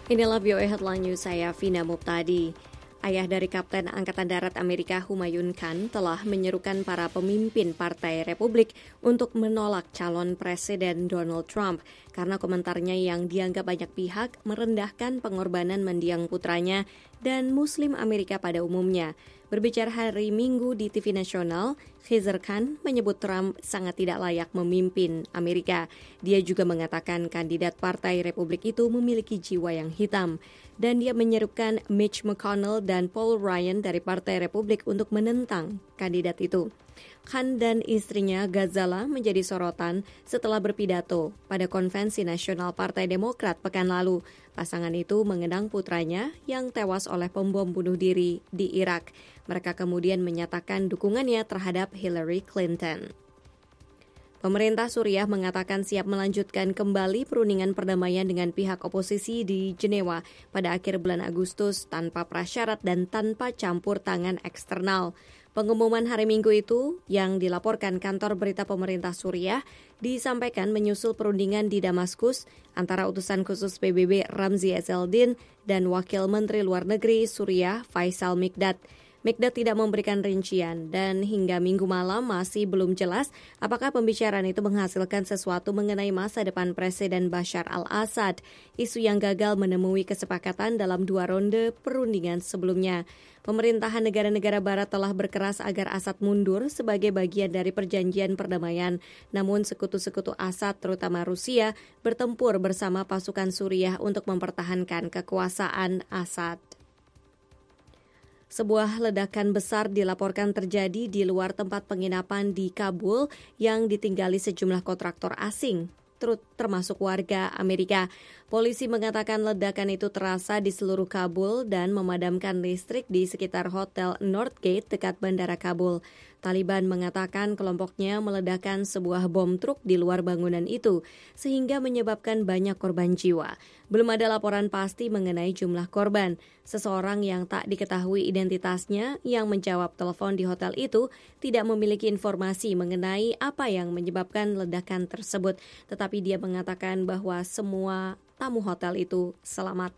Inilah VOA Headline News, saya Vina Muptadi. Ayah dari Kapten Angkatan Darat Amerika Humayun Khan telah menyerukan para pemimpin Partai Republik untuk menolak calon Presiden Donald Trump karena komentarnya yang dianggap banyak pihak merendahkan pengorbanan mendiang putranya dan Muslim Amerika pada umumnya. Berbicara hari Minggu di TV nasional, Khizr Khan menyebut Trump sangat tidak layak memimpin Amerika. Dia juga mengatakan kandidat Partai Republik itu memiliki jiwa yang hitam. Dan dia menyerukan Mitch McConnell dan Paul Ryan dari Partai Republik untuk menentang kandidat itu. Khan dan istrinya Ghazala menjadi sorotan setelah berpidato pada Konvensi Nasional Partai Demokrat pekan lalu. Pasangan itu mengenang putranya yang tewas oleh pembom bunuh diri di Irak. Mereka kemudian menyatakan dukungannya terhadap Hillary Clinton. Pemerintah Suriah mengatakan siap melanjutkan kembali perundingan perdamaian dengan pihak oposisi di Jenewa pada akhir bulan Agustus tanpa prasyarat dan tanpa campur tangan eksternal. Pengumuman hari Minggu itu yang dilaporkan kantor berita pemerintah Suriah disampaikan menyusul perundingan di Damaskus antara utusan khusus PBB Ramzi Ezeldin dan Wakil Menteri Luar Negeri Suriah Faisal Mikdad. Mikdad tidak memberikan rincian dan hingga Minggu malam masih belum jelas apakah pembicaraan itu menghasilkan sesuatu mengenai masa depan Presiden Bashar al-Assad, isu yang gagal menemui kesepakatan dalam 2 ronde perundingan sebelumnya. Pemerintahan negara-negara barat telah berkeras agar Assad mundur sebagai bagian dari perjanjian perdamaian, namun sekutu-sekutu Assad terutama Rusia bertempur bersama pasukan Suriah untuk mempertahankan kekuasaan Assad. Sebuah ledakan besar dilaporkan terjadi di luar tempat penginapan di Kabul yang ditinggali sejumlah kontraktor asing, termasuk warga Amerika. Polisi mengatakan ledakan itu terasa di seluruh Kabul dan memadamkan listrik di sekitar Hotel Northgate dekat Bandara Kabul. Taliban mengatakan kelompoknya meledakkan sebuah bom truk di luar bangunan itu, sehingga menyebabkan banyak korban jiwa. Belum ada laporan pasti mengenai jumlah korban. Seseorang yang tak diketahui identitasnya yang menjawab telepon di hotel itu tidak memiliki informasi mengenai apa yang menyebabkan ledakan tersebut, tetapi dia mengatakan bahwa semua tamu hotel itu selamat.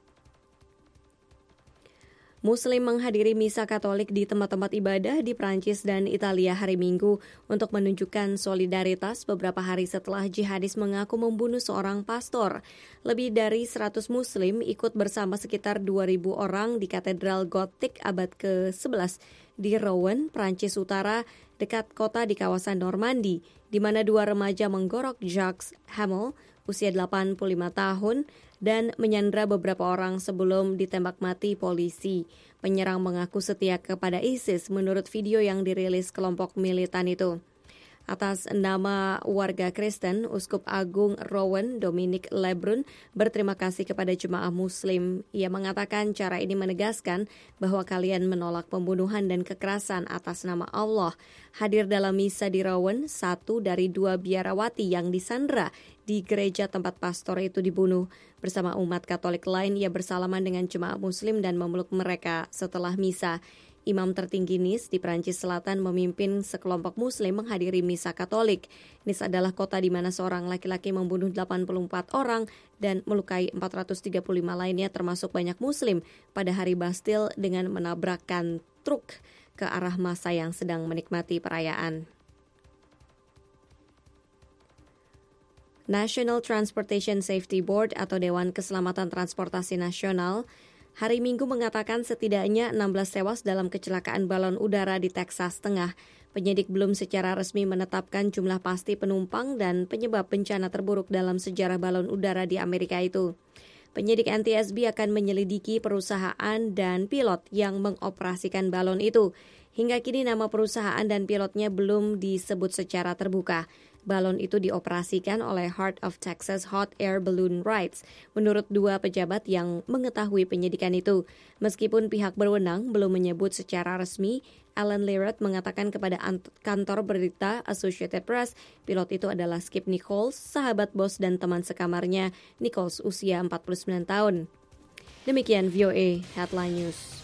Muslim menghadiri misa Katolik di tempat-tempat ibadah di Prancis dan Italia hari Minggu untuk menunjukkan solidaritas beberapa hari setelah jihadis mengaku membunuh seorang pastor. Lebih dari 100 Muslim ikut bersama sekitar 2.000 orang di Katedral Gotik abad ke-11 di Rouen, Prancis Utara, dekat kota di kawasan Normandi, di mana 2 remaja menggorok Jacques Hamel, usia 85 tahun, dan menyandra beberapa orang sebelum ditembak mati polisi. Penyerang mengaku setia kepada ISIS menurut video yang dirilis kelompok militan itu. Atas nama warga Kristen, Uskup Agung Rouen, Dominic Lebrun, berterima kasih kepada jemaah Muslim. Ia mengatakan cara ini menegaskan bahwa kalian menolak pembunuhan dan kekerasan atas nama Allah. Hadir dalam misa di Rouen, 1 dari 2 biarawati yang disandra di gereja tempat pastor itu dibunuh. Bersama umat Katolik lain, ia bersalaman dengan jemaah Muslim dan memeluk mereka setelah misa. Imam tertinggi Nice di Prancis Selatan memimpin sekelompok Muslim menghadiri misa Katolik. Nice adalah kota di mana seorang laki-laki membunuh 84 orang dan melukai 435 lainnya termasuk banyak Muslim pada hari Bastille dengan menabrakkan truk ke arah massa yang sedang menikmati perayaan. National Transportation Safety Board atau Dewan Keselamatan Transportasi Nasional hari Minggu mengatakan setidaknya 16 tewas dalam kecelakaan balon udara di Texas Tengah. Penyidik belum secara resmi menetapkan jumlah pasti penumpang dan penyebab bencana terburuk dalam sejarah balon udara di Amerika itu. Penyidik NTSB akan menyelidiki perusahaan dan pilot yang mengoperasikan balon itu. Hingga kini nama perusahaan dan pilotnya belum disebut secara terbuka. Balon itu dioperasikan oleh Heart of Texas Hot Air Balloon Rides, menurut 2 pejabat yang mengetahui penyidikan itu. Meskipun pihak berwenang belum menyebut secara resmi, Alan Lirette mengatakan kepada kantor berita Associated Press, pilot itu adalah Skip Nichols, sahabat bos dan teman sekamarnya. Nichols usia 49 tahun. Demikian VOA Headline News.